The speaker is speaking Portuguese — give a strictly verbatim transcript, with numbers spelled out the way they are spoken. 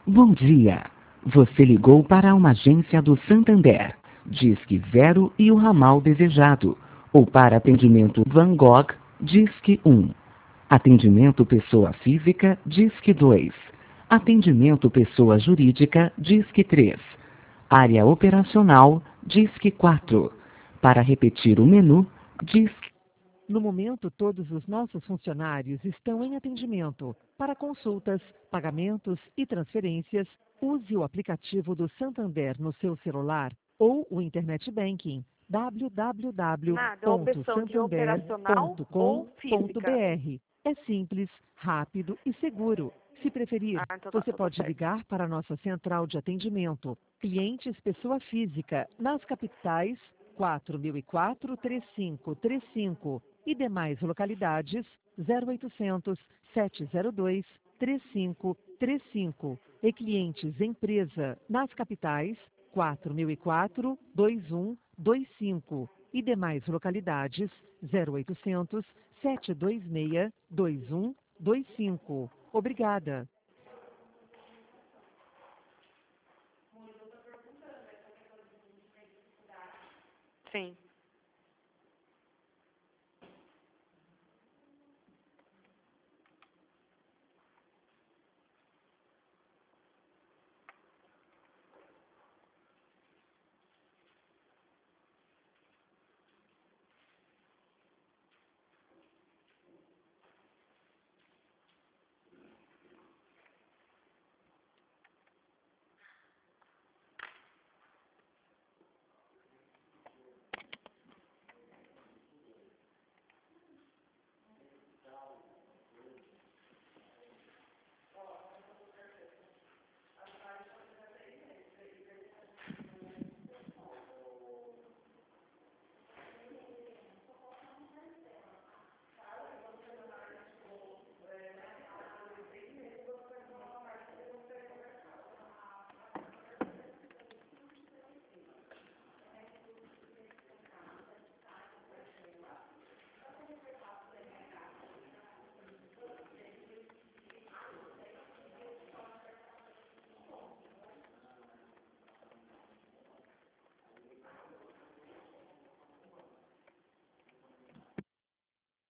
Bom dia. Você ligou para uma agência do Santander. Disque zero e o ramal desejado. Ou para atendimento Van Gogh, Disque um. Atendimento pessoa física, Disque dois. Atendimento pessoa jurídica, Disque três. Área operacional, Disque quatro. Para repetir o menu, Disque. No momento, todos os nossos funcionários estão em atendimento. Para consultas, pagamentos e transferências, use o aplicativo do Santander no seu celular ou o Internet Banking w w w Nada, é a ponto opção de santander operacional ponto com ou ponto física. br. É simples, rápido e seguro. Se preferir, Ah, então tá você tudo pode certo. ligar para a nossa central de atendimento. Clientes pessoa física, nas capitais quatro mil e quatro, três cinco três cinco e demais localidades zero oitocentos, sete zero dois, três cinco três cinco. E clientes empresa nas capitais quatro mil e quatro, dois um dois cinco e demais localidades zero oitocentos, sete dois seis, dois um dois cinco. Obrigada. Sim.